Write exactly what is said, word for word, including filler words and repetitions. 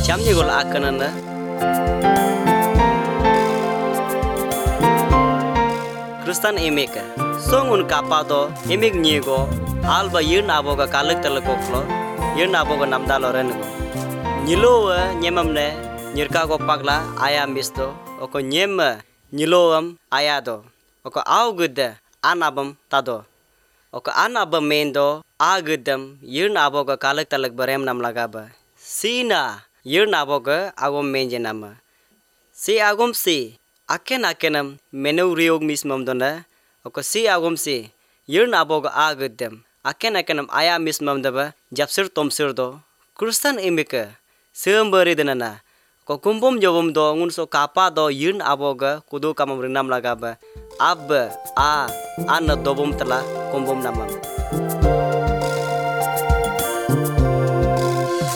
Chamni gol akanana. Kristen emeka. Songun kapado emik nyego alba yun aboga kalak talakoklo yun aboga namdalo rengo. Nyilowa nyemamne nyirka ko pagla aya misto oko nyema nyiloam ayado oko augudda anabam tado oko anabam mendo agudam yun aboga kalak talak barem nam lagaba sina yun aboga agom menje nama si agom si aken akenam menau riog mismam dona oko si agom si yun aboga agudam aken akenam aya mismam daba japsir tomsir do Kristen emeka sembari denana ko kumpum jobum do ngun so kapa do yun aboga kudu kamam rinam lagaba ab a an dobum tela kumpum namam